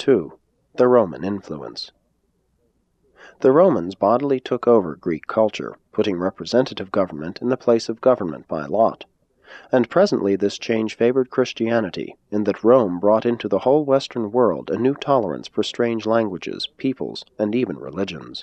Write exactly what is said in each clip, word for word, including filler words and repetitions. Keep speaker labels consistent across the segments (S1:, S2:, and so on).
S1: two. The Roman Influence. The Romans bodily took over Greek culture, putting representative government in the place of government by lot. And presently this change favored Christianity, in that Rome brought into the whole Western world a new tolerance for strange languages, peoples, and even religions.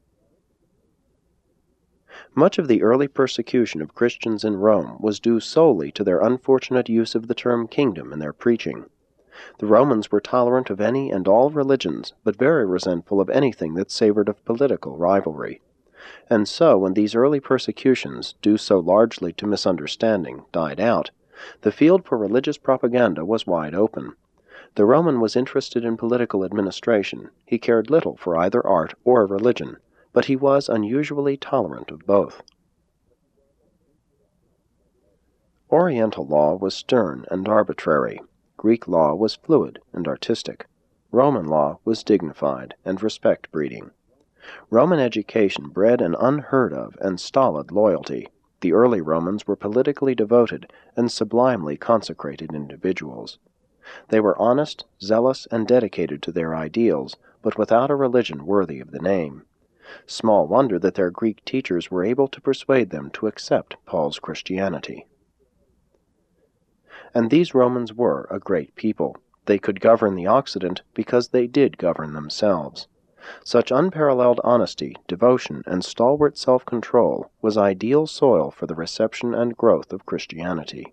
S1: Much of the early persecution of Christians in Rome was due solely to their unfortunate use of the term kingdom in their preaching. The Romans were tolerant of any and all religions, but very resentful of anything that savored of political rivalry. And so, when these early persecutions, due so largely to misunderstanding, died out, the field for religious propaganda was wide open. The Roman was interested in political administration. He cared little for either art or religion, but he was unusually tolerant of both. Oriental law was stern and arbitrary. Greek law was fluid and artistic. Roman law was dignified and respect-breeding. Roman education bred an unheard of and stolid loyalty. The early Romans were politically devoted and sublimely consecrated individuals. They were honest, zealous, and dedicated to their ideals, but without a religion worthy of the name. Small wonder that their Greek teachers were able to persuade them to accept Paul's Christianity. And these Romans were a great people. They could govern the Occident because they did govern themselves. Such unparalleled honesty, devotion, and stalwart self-control was ideal soil for the reception and growth of Christianity.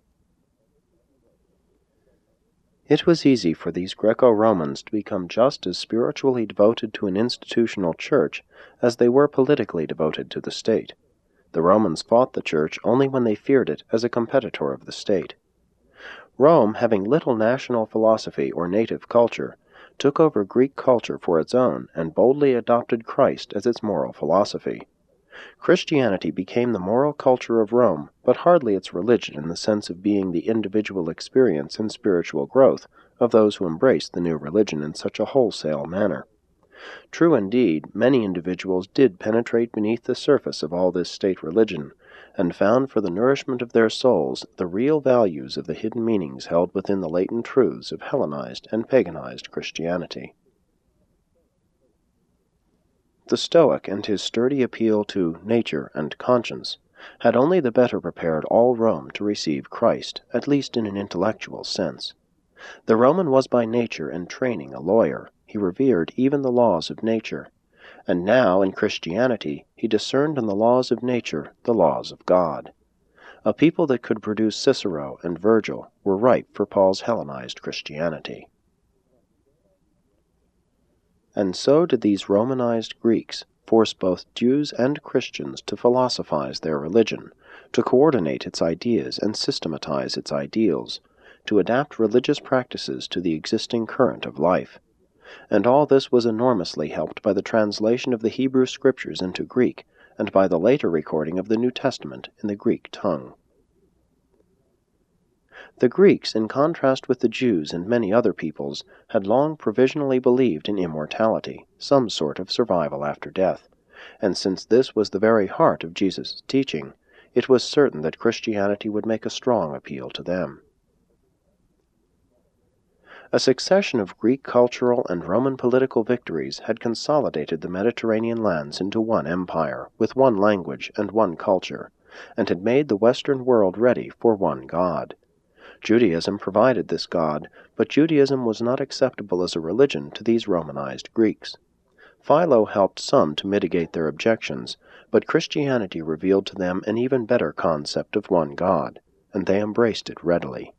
S1: It was easy for these Greco-Romans to become just as spiritually devoted to an institutional church as they were politically devoted to the state. The Romans fought the church only when they feared it as a competitor of the state. Rome, having little national philosophy or native culture, took over Greek culture for its own and boldly adopted Christ as its moral philosophy. Christianity became the moral culture of Rome, but hardly its religion in the sense of being the individual experience and spiritual growth of those who embraced the new religion in such a wholesale manner. True indeed, many individuals did penetrate beneath the surface of all this state religion, and found for the nourishment of their souls the real values of the hidden meanings held within the latent truths of Hellenized and paganized Christianity. The Stoic and his sturdy appeal to nature and conscience had only the better prepared all Rome to receive Christ, at least in an intellectual sense. The Roman was by nature and training a lawyer. He revered even the laws of nature. And now, in Christianity, he discerned in the laws of nature the laws of God. A people that could produce Cicero and Virgil were ripe for Paul's Hellenized Christianity. And so did these Romanized Greeks force both Jews and Christians to philosophize their religion, to coordinate its ideas and systematize its ideals, to adapt religious practices to the existing current of life. And all this was enormously helped by the translation of the Hebrew Scriptures into Greek, and by the later recording of the New Testament in the Greek tongue. The Greeks, in contrast with the Jews and many other peoples, had long provisionally believed in immortality, some sort of survival after death, and since this was the very heart of Jesus' teaching, it was certain that Christianity would make a strong appeal to them. A succession of Greek cultural and Roman political victories had consolidated the Mediterranean lands into one empire, with one language and one culture, and had made the Western world ready for one God. Judaism provided this God, but Judaism was not acceptable as a religion to these Romanized Greeks. Philo helped some to mitigate their objections, but Christianity revealed to them an even better concept of one God, and they embraced it readily.